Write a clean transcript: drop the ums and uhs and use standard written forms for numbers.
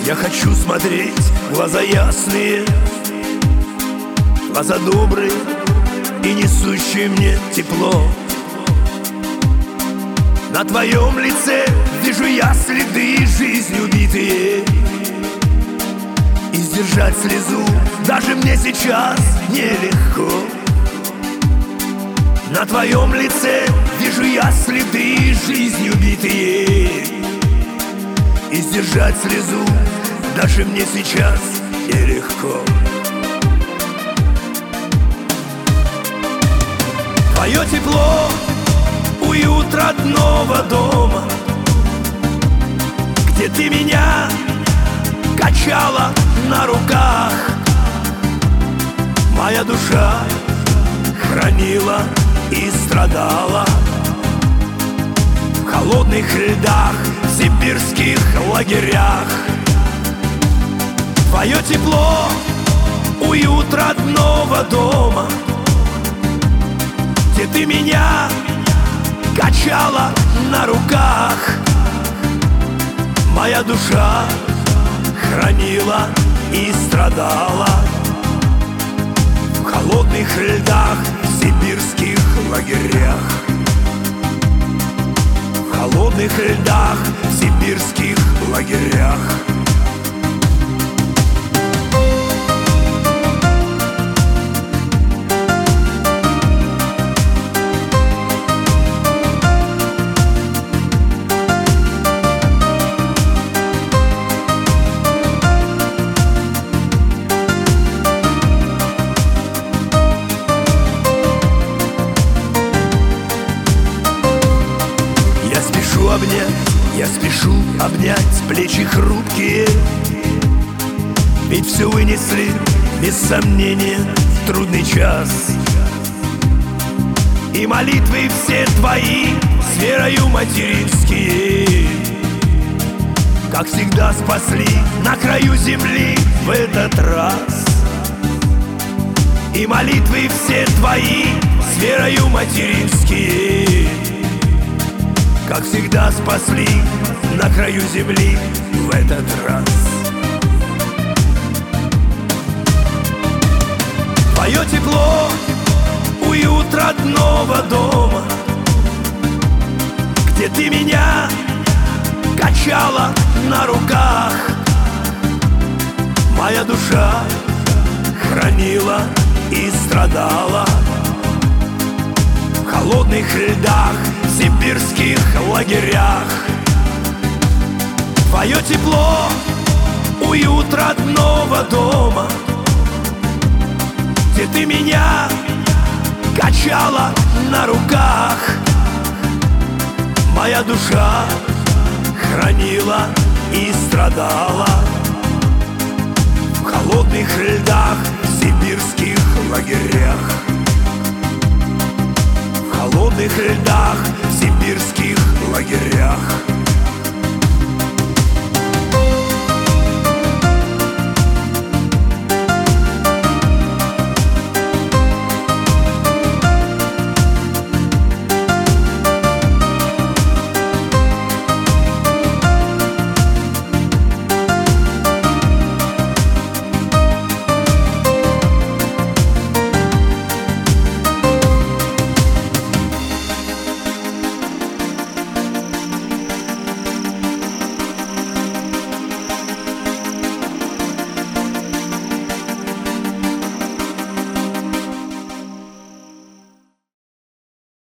Я хочу смотреть в глаза ясные, глаза добрые и несущие мне тепло. На твоем лице вижу я следы жизни убитые, и сдержать слезу даже мне сейчас нелегко. На твоем лице вижу я следы жизни убитые, и сдержать слезу даже мне сейчас нелегко. Твое тепло, уют родного дома, где ты меня качала на руках. Моя душа хранила и страдала в холодных льдах, в сибирских лагерях. Твое тепло, уют родного дома, где ты меня качала на руках. Моя душа хранила и страдала в холодных льдах, в сибирских лагерях. В холодных льдах, в сибирских лагерях. Я спешу обнять плечи хрупкие, ведь все вынесли без сомнения в трудный час. И молитвы все твои с верою материнские, как всегда спасли на краю земли в этот раз. И молитвы все твои с верою материнские, как всегда спасли на краю земли в этот раз. Твое тепло, уют родного дома, где ты меня качала на руках. Моя душа хранила и страдала в холодных льдах, в сибирских лагерях. Твое тепло, уют родного дома, где ты меня качала на руках. Моя душа хранила и страдала в холодных льдах, в сибирских лагерях. В холодных льдах, в сибирских лагерях.